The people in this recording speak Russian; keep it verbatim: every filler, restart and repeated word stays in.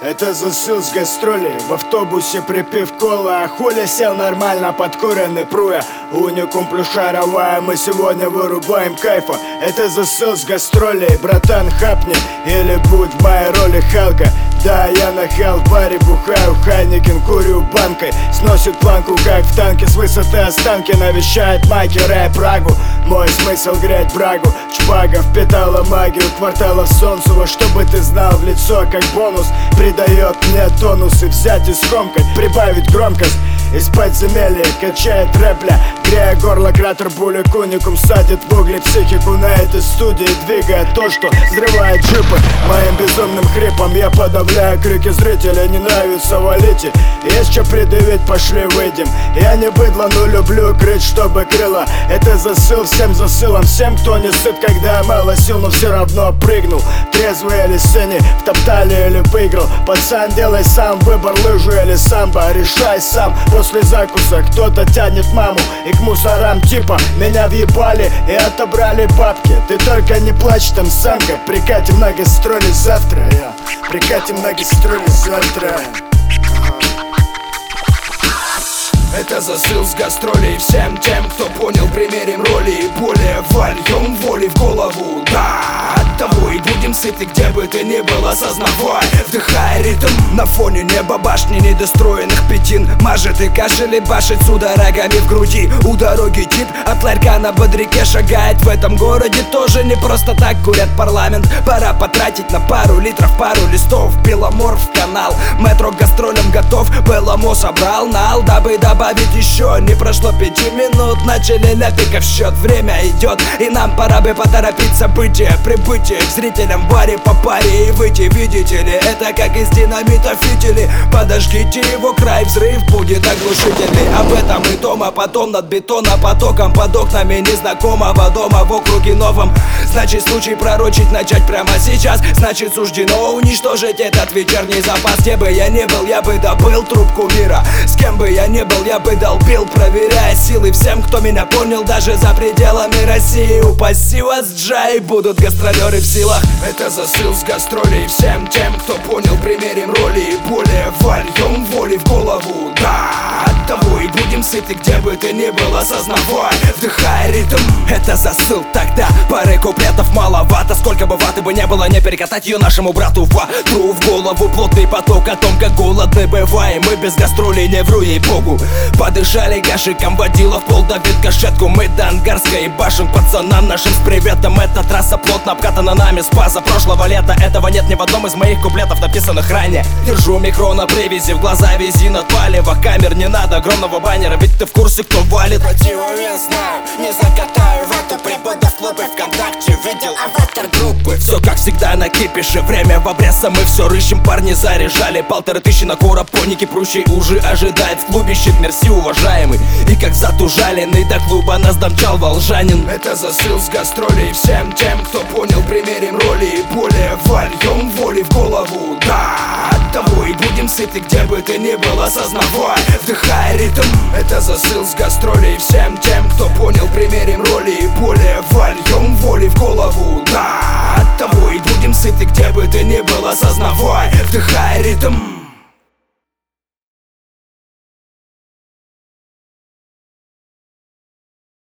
Это засыл с гастролей. В автобусе припив кола, а хуля сел нормально подкуренный пруя. Уникум плюс шаровая, мы сегодня вырубаем кайфа. Это засыл с гастролей. Братан, хапни или будь в моей роли Халка. Да, я нахал в баре, бухаю Хайнекен, курю банкой. Сносит планку, как в танке, с высоты останки. Навещает майки, рэп, Прагу. Мой смысл греть брагу. Чпага впитала магию кварталов Солнцева. Чтобы ты знал, в лицо как бонус придает мне тонус. И взять и скомкать, прибавить громкость. Из подземелья качает рэпля, грея горло, кратер булик. Уникум садит в угли психику на этой студии, двигая то, что взрывает джипы. Моим безумным хрипом я подавляю крики зрителей. Не нравится, валите, есть что предъявить, пошли выйдем. Я не быдло, но люблю крыть, чтобы крыла. Это засыл всем засылом, всем, кто не сыт, когда мало сил, но все равно прыгнул. Трезвый или сыни, втоптали или выиграл. Пацан, делай сам выбор, лыжи или самбо, решай сам. После закуса кто-то тянет маму, и к мусорам типа меня въебали и отобрали бабки. Ты только не плачь, там самка. Прикатим на гастроли завтра, я. Прикатим на гастроли завтра. Это засыл с гастролей всем тем, кто понял, примерим роли и более вольем воли в голову. Да, оттого и будем сыты, где бы ты ни был, осознавай. Вдыхай ритм на фоне неба башни недостроенных пятин. Мажет и кашель и башит судорогами в груди. У дороги тип от ларька на бодряке шагает. В этом городе тоже не просто так курят парламент. Пора потратить на пару литров, пару листов. Беломор в канал, метро к гастролям готов. Беломо собрал нал, дабы добавить еще. Не прошло пяти минут, начали ляпиков счет. Время идет, и нам пора бы поторопить события. Прибытие к зрителям в баре по паре и выйти. Видите ли, это как из динамита фитили. Подожгите его, край, взрыв будет оглушительный. Об этом и дома, потом над бетонопотоком. Под окнами незнакомого дома в округе новом. Значит, случай пророчить начать прямо сейчас. Значит, суждено уничтожить этот вечерний запас. Где бы я ни был, я бы добыл трубку мира. С кем бы я ни был, я бы долбил, проверяя силы всем, кто меня понял, даже за пределами России. Упаси вас, Джай, будут гастролеры в силах. Это засыл с гастролей всем тем, кто понял, примерим роли и более вольем воли в голову. Да, оттого и будем сыты, где бы ты ни был, осознавай. Вдыхай ритм, это засыл тогда. Пары куплетов маловато, сколько бы ваты бы не было, не перекатать ее нашему брату в аду. В голову плотный поток о том, как голодны бываем. Мы без гастролей, не вру, ей-богу. Подышали гашиком, водила в пол давит кашетку. Мы до Ангарской башен пацанам нашим с приветом. Эта трасса плотно обкатана нами с база прошлого лета. Этого нет ни в одном из моих куплетов, написанных ранее. Держу микро на привязи, в глаза вези от палева. Камер не надо, огромного баннера, ведь ты в курсе, кто валит. Противовес знаю, не закатаю в эту прибыду в клубы ВКонтакте. Видел аватар группы. Все как всегда на кипише, время в обрез, а мы все рыщем. Парни заряжали полторы тысячи на куропоники. Прущий уже ожидает в клубе щит. Мерси, уважаемый. И как затужаленный до клуба нас домчал волжанин. Это засыл с гастролей всем тем, кто понял, примерим роли и более вольем воли в голову. Да, оттого и будем сыты, где бы ты ни был, осознавай. Вдыхай ритм, это засыл с гастролей всем тем, кто понял, примерим роли и более вольем воли в голову. Да, оттого и будем сыты, где бы ты ни был, осознавай. Вдыхай ритм.